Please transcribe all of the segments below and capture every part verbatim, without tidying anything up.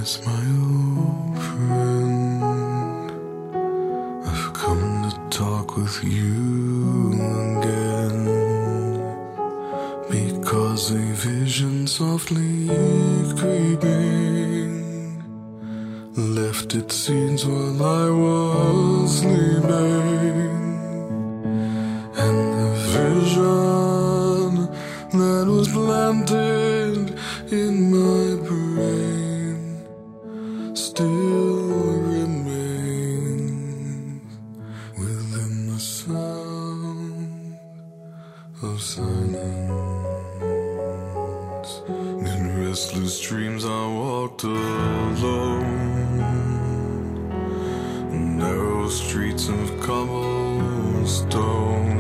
Yes, my old friend, I've come to talk with you again, because a vision softly creeping left its seeds while I was sleeping, and the vision that was planted in my brain still remains within the sound of silence. In restless dreams I walked alone, narrow streets of cobblestone,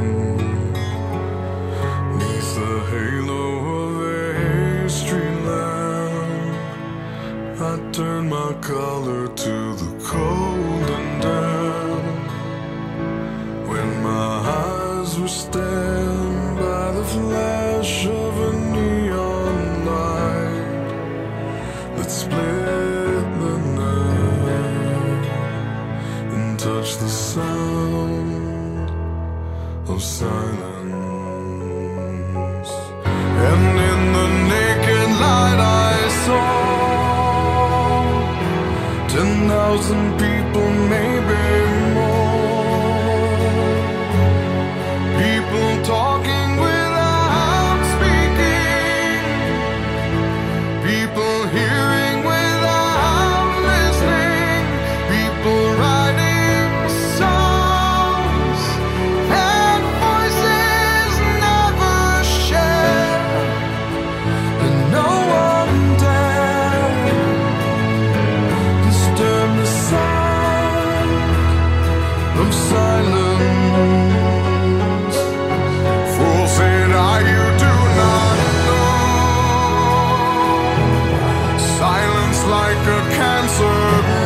neath the halo of a street lamp. I turned my collar to the cold and damp, when my eyes were stabbed by the flash of a neon light that split the night and touched the sound of silence. And in the naked light I saw ten thousand people, maybe more, people talking without speaking, people hearing without listening, people writing songs that voices never share, and no one dared disturb the sound of silence. Fool, said I, you do not know. Silence like a cancer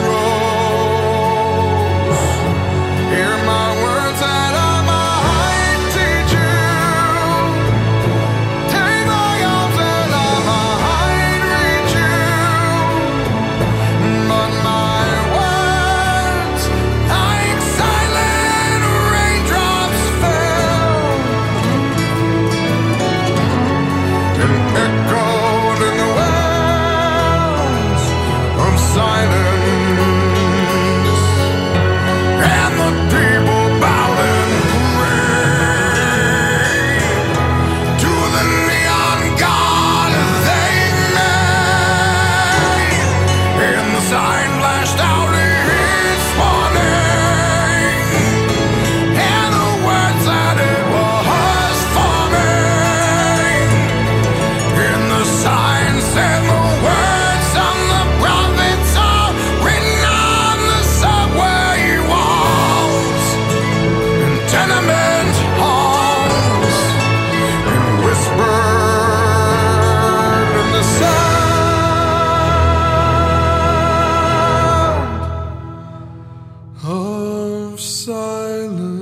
grows. Hear my words that I might teach you. Take my arms that I might reach you. But my words, like silent raindrops, fell and echoed in the wells of silence, and the people bowed and prayed to the neon god they made, and the sign flashed out its warning, and the words that it was forming, and the sign said the words on the prophets are written on the subway walls and tenement halls, and whispered in the sound of silence.